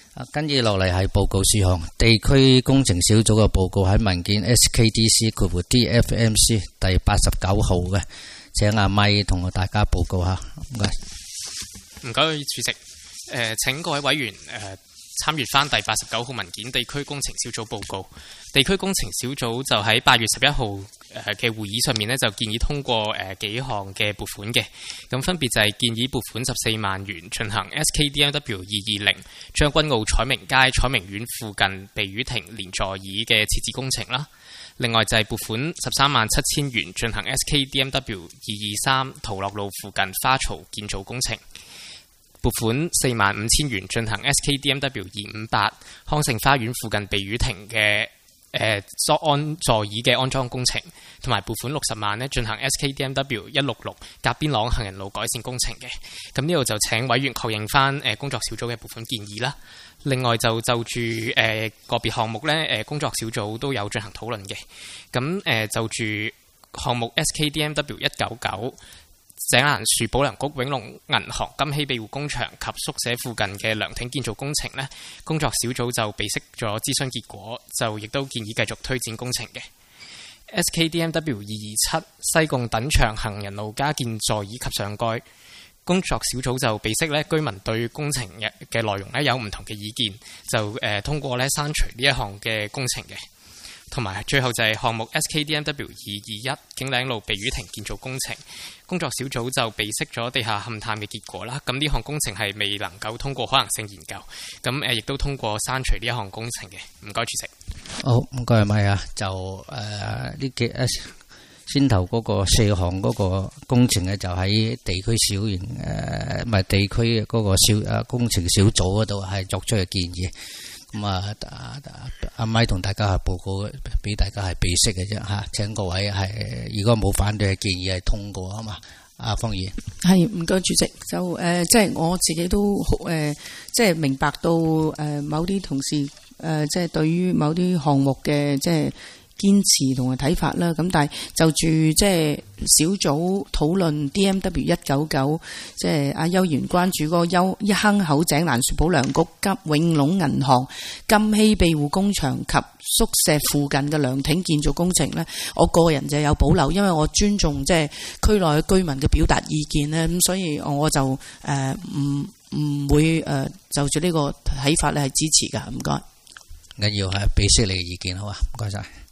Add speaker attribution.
Speaker 1: 跟住落嚟係報告事項，地區工程小組嘅報告喺文件 SKDC-DFMC 第89號嘅，請阿咪同大家報告下，唔該。
Speaker 2: 唔該，主席。請各位委員參閱翻第89號文件地區工程小組報告。地區工程小組就喺8月11號嘅會議上面呢，就建議通過幾項嘅撥款嘅，咁分別就係建議撥款14萬元進行 SKDMW 220將軍澳彩明街彩明苑附近避雨亭連座椅嘅設置工程啦。另外就係撥款13萬7千元進行 SKDMW 223陶樂路附近花槽建造工程。撥款4萬5千元進行 SKDMW 258康盛花園附近避雨亭嘅座椅嘅安裝工程，同埋撥款60萬進行 SKDMW 166甲邊朗行人路改善工程嘅。咁呢度就請委員確認翻工作小組嘅撥款建議啦。另外就住個別項目呢，工作小組都有進行討論嘅。咁就住項目 SKDMW 199井欄樹保良局永隆銀行金禧庇護工場及宿舍附近嘅涼亭建造工程呢，工作小組就備悉咗諮詢結果，就亦都建議繼續推展工程嘅。SKDMW 227西貢等場行人路加建座椅及上蓋，工作小組就備悉呢居民對工程嘅內容呢有唔同嘅意見，就通過呢刪除呢一項嘅工程嘅。同埋最後就係項目 SKDMW 221景嶺路避雨亭建造工程，工作小組就備悉咗地下勘探嘅結果啦。咁呢項工程係未能夠通過可能性研究，咁亦都通過刪除呢一項工程嘅。唔該，主席。
Speaker 1: 好，唔該，係咪啊？就呢幾先頭嗰個4項嗰個工程咧，就喺地區小型唔係地區嗰個工程小組嗰度係作出嘅建議。咁阿咪同大家係報告俾大家係備悉嘅啫嚇，請各位係如果冇反對嘅建議係通過啊嘛。阿方議員
Speaker 3: 係唔該主席，就即係我自己都即係明白到某啲同事即係對於某啲項目嘅即係堅持同埋睇法啦，咁但係就住即係小組討論 DMW 199，即係阿邱議員關注嗰個一坑口井欄樹保良局永隆銀行金禧庇護工場及宿舍附近嘅涼亭建造工程呢，我個人就有保留，因為我尊重即係區內嘅居民嘅表達意見呢，咁所以我就唔會就住呢個睇法咧係支持㗎，唔該。
Speaker 1: 緊要係備悉你嘅意見好啊，唔該晒。